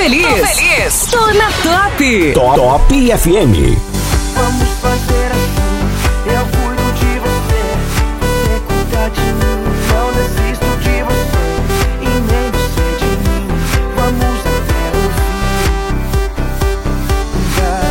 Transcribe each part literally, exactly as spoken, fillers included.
feliz. Tô feliz. Tô na Top. Top, Top F M. Vamos fazer assim, eu cuido de você, você cuida de mim, não desisto de você, e nem você de mim, vamos até o fim, da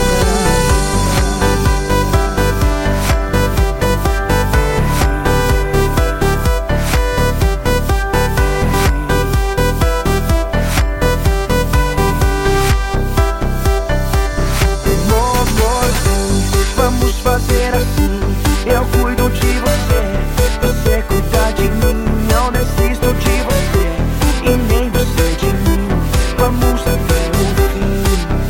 Vamos fazer assim, eu cuido de você, você cuida de mim, não desisto de você, e nem você de mim, vamos até o fim.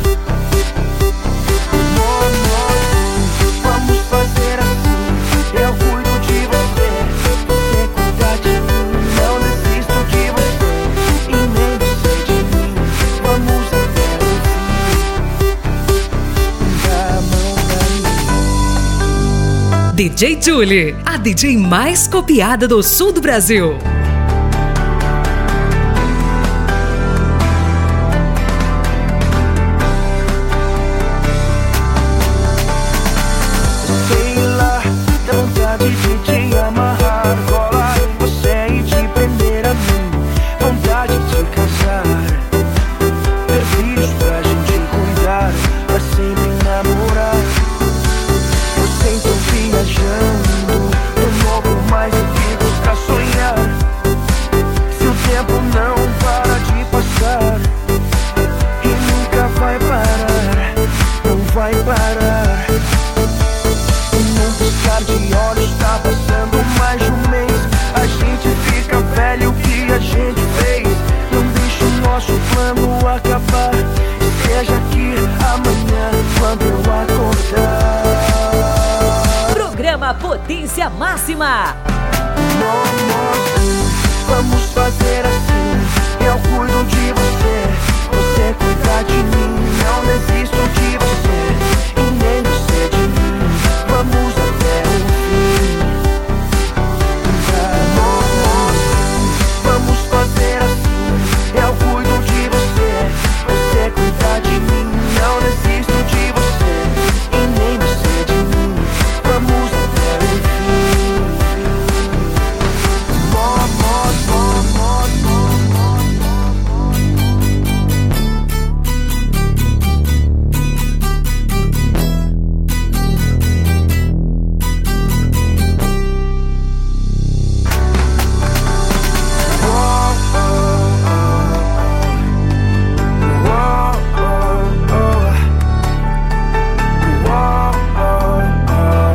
Vamos fazer assim, eu cuido de você, você cuida de mim, não desisto de você, e nem você de mim, vamos até o fim. Da mão D J Julie, a D J mais copiada do sul do Brasil. Sei lá, dá vontade de te amarrar, colar em você e te prender a mim, vontade de casar, ter filhos pra gente cuidar, pra sempre namorar. Você então viajando, de novo mais amigos pra sonhar. Se o tempo não para de passar, e nunca vai parar, não vai parar. Num piscar de olhos tá passando mais de um mês, a gente fica velho, o que a gente fez? Não deixa o nosso plano acabar, esteja aqui amanhã quando eu acordar. Programa Potência Máxima. Vamos fazer assim, eu cuido de você,